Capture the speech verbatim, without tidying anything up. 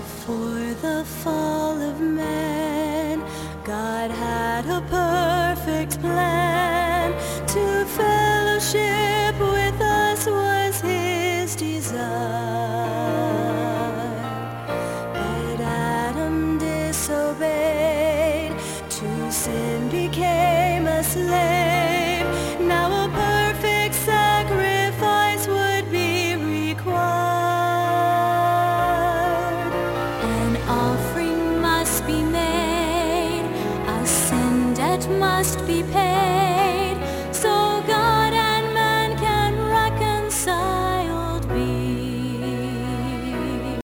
Before the fall of man, God had a perfect plan. To fellowship with us was his desire. But Adam disobeyed, to sin became a slave. Now a perfect sacrifice would be required. An offering must be made, a sin debt must be paid.